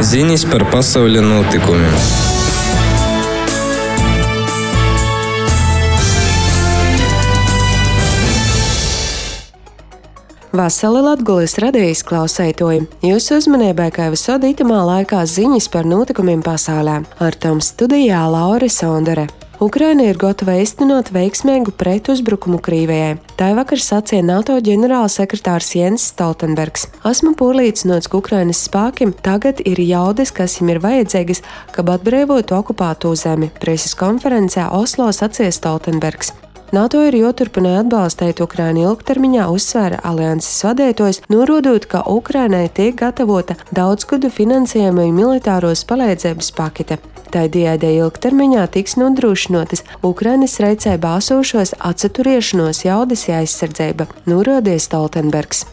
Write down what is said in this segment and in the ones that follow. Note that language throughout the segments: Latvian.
Ziņas par pasaules notikumiem. Vasali Latgulis radījis klausētoji. Jūsu uzmanībai, kā visod itamā laikā ziņas par notikumiem pasaulē. Ar tom studijā Laura Sondere. Ukraina ir gatava īstenot veiksmīgu pretuzbrukumu Krievijai. Tā vakar sacīja NATO ģenerālsekretārs Jens Stoltenbergs. Esmu pārliecināts, ka Ukrainas spēkiem tagad ir jaudas, kas viņiem ir vajadzīgas, kad atbrīvotu okupēto zemi. Preses konferencē Oslo sacīja Stoltenbergs. NATO ir joturpina atbalstīt Ukrainu ilgtermiņā, uzsvēra alianses vadītājs, norādot, ka Ukrainai tiek gatavota daudzgadu finansējuma un militāros palīdzības pakete. Tādējādi ilgtermiņā tiks nodrošinātas Ukrainas rīcībā esošos atsaturēšanos jaudas aizsardzība, norādīja Stoltenbergs.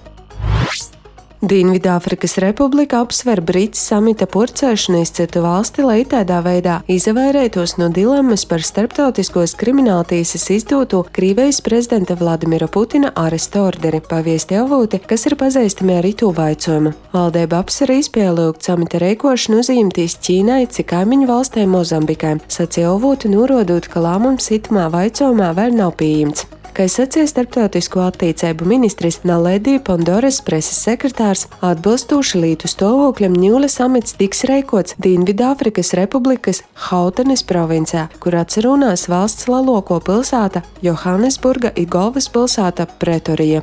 Dienvidāfrikas Republika apsver Britu samita purcēšanos citu valsti, lai tādā veidā izvairītos no dilemmas par starptautiskos krimināltiesas izdoto Krievijas prezidenta Vladimira Putina arestu orderi, paviesti avoti, kas ir pazīstami ar itu vaicojumu. Valdība apsver izpielūgt samita rīkošanu uzņemties Ķīnai, cik kaimiņu valstī Mozambikai, sacīja avoti, norādot, ka lēmums itamā vaicojumā vēl nav pieņemts. Kā sacīja starptautisko attīstību ministrs Naledi Pondoras preses sekretārs, atbilstoši lītu stāvokļam Ņūle samits tiks rīkots Dienvidāfrikas Republikas Hautenes provincē, kur atsarunās valsts lielāko pilsēta Johannesburga un galvaspilsēta Pretorija.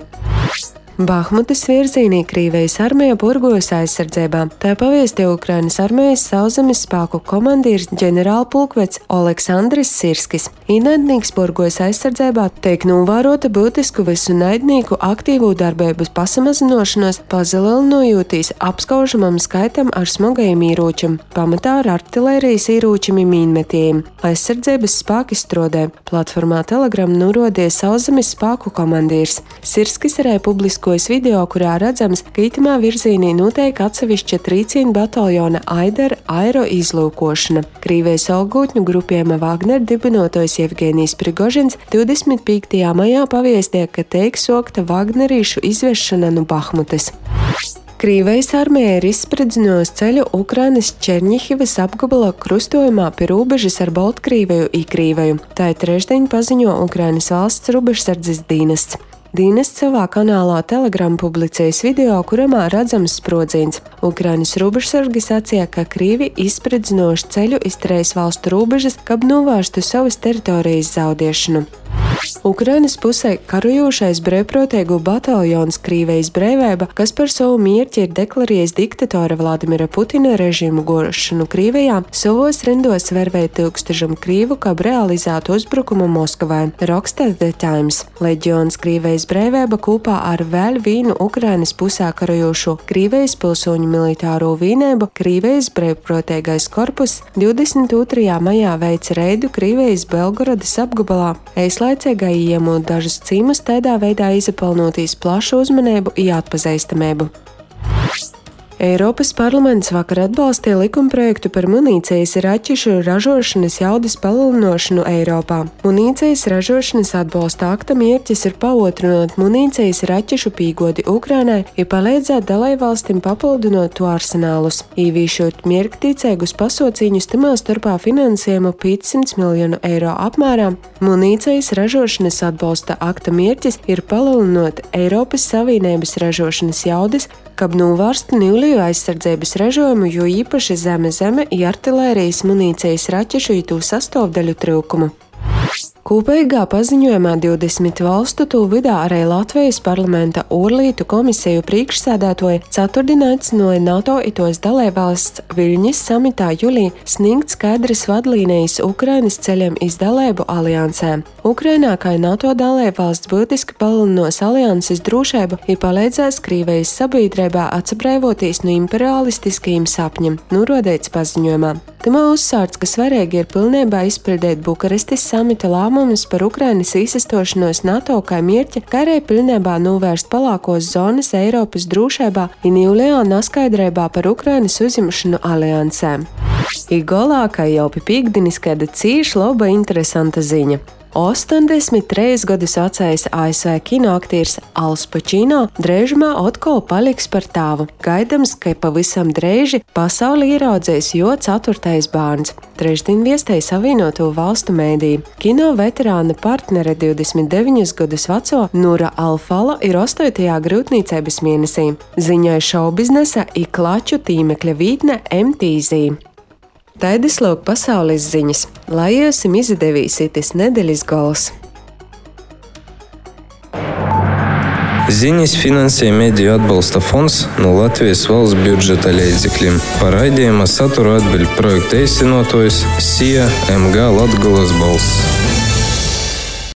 Bahmutas virzienā Krievijas armija burgojas aizsardzībā. Tā pavēstīja Ukrainas armijas sauszemes spēku komandieris ģenerālpulkveds Oleksandrs Sirskis. Ienaidnieks burgojas aizsardzībā tiek novērota būtisku visu naidnieku aktīvu darbības pasamazināšanos, pazalielinojoties apskaužamam skaitam ar smagajiem ieročiem, pamatā ar artilērijas ieročiem un mīnmetējiem. Aizsardzības spēki strādē. Platformā Telegram norādīja sauszemes spēku komandieris. Sirskis arī publisko video, kurā redzams, ka itamā virzienā notiek atsevišķa trīcīņu bataljona Aidar aero izlūkošana. Krievijas augūtņu grupējuma Wagner dibinotājs Jevgenijs Prigožins 25. maijā pavēstīja, ka tiek sokta Wagnerīšu izvešana no Bahmutas. Krievijas armija ir izspridzinājusi ceļu Ukrainas Černihivas apgabala krustojumā pie robežas ar Baltkrieviju un Krieviju. Tā ir trešdien paziņo Ukrainas valsts robežsardzes dienests. Dienests savā kanālā Telegram publicējas video, kuramā redzams sprodziens. Ukrainas robežsargi sacīja, ka Krievi izspridzinājuši ceļu iz trīs valstu robežas, kad novērstu savas teritorijas zaudēšanu. Ukrainas pusē karojošais brīvprātīgo bataljons Krievijas brīvība, kas par savu mērķi ir deklarējis diktatora Vladimira Putina režīmu gorošanu Krievijā, savos rindos vervēja tūkstošiem krīvu, kā realizētu uzbrukumu Moskavai, raksta The Times. Leģions Krievijas brīvība kopā ar vēl vienu Ukrainas pusē karojošo Krievijas pilsoņu militāro vienību Krievijas brīvprātīgais korpus 22. maijā veica reidu Krievijas Belgorodas apgabalā. Īslaicīgai iemūt dažus cīmus, tādā veidā izapelnotīs plašu uzmanību un atpazīstamību. Eiropas parlaments vakar atbalstīja likumprojektu par munīcijas raķešu ražošanas jaudas palielināšanu Eiropā. Munīcijas ražošanas atbalsta akta mērķis ir paotrināt munīcijas raķešu pīgodi Ukrainai un palīdzēt dalībvalstīm papildinot to arsenālus, īvīšot miergtīcīgus pasaucīņus tamā starpā finansējumu 500 miljonu eiro apmērā. Munīcijas ražošanas atbalsta akta mērķis ir palielinot Eiropas Savienības ražošanas jaudas, kad novērstu nulīju aizsardzības ražojumu, jo īpaši zeme un artilērijas munīcijas raķešu un to sastāvdaļu trūkumu. Kopīgā paziņojumā 20 valstu, to vidā arī Latvijas parlamenta ārlietu komisiju priekšsēdētāji ceturtdien aicināja NATO un tos dalībvalsts Viļņas samitā jūlijā sniegt skaidras vadlīnijas Ukrainas ceļam iz dalību aliansē. Ukrainā kā NATO dalībvalsts būtiski palielinās alianses drošību un palīdzēs Krievijas sabiedrībā atsabrīvoties no imperialistiskajiem sapņiem, norādīts paziņojumā. Tamā uzsvērts, ka svarīgi ir pilnībā izpildīt Bukarestes samita lēmumus par Ukrainas iesaistīšanos NATO kā mērķi, kā arī pilnībā novērst palākos zonas Eiropas drošībā un jūlijā neskaidrībā par Ukrainas uzņemšanu aliansē. Igolā, kā jau pie pīkdienas, kāda cīši laba interesanta ziņa. 83 gadus vecais ASV kinoaktieris Al Pacino drēžumā atkal paliks par tēvu. Gaidams, ka pavisam drēži pasauli ieraudzēs jo 4. bērns. Trešdien viestēja Savienoto valstu mēdī. Kino veterāna partnere 29 gadus veco Nura Al-Fala ir 8. grūtniecības mēnesī. Ziņai šaubiznesa i klaču tīmekļa vītne MTZ. Taidis lūk pasaules ziņas, lai jums izdevīsies nedēļas gols. Ziņas finansē Mediju atbalsta fonds no Latvijas valsts budžeta līdzekļiem. Par raidījuma saturu atbild projekta īstenotājs SIA MG Latgales balss.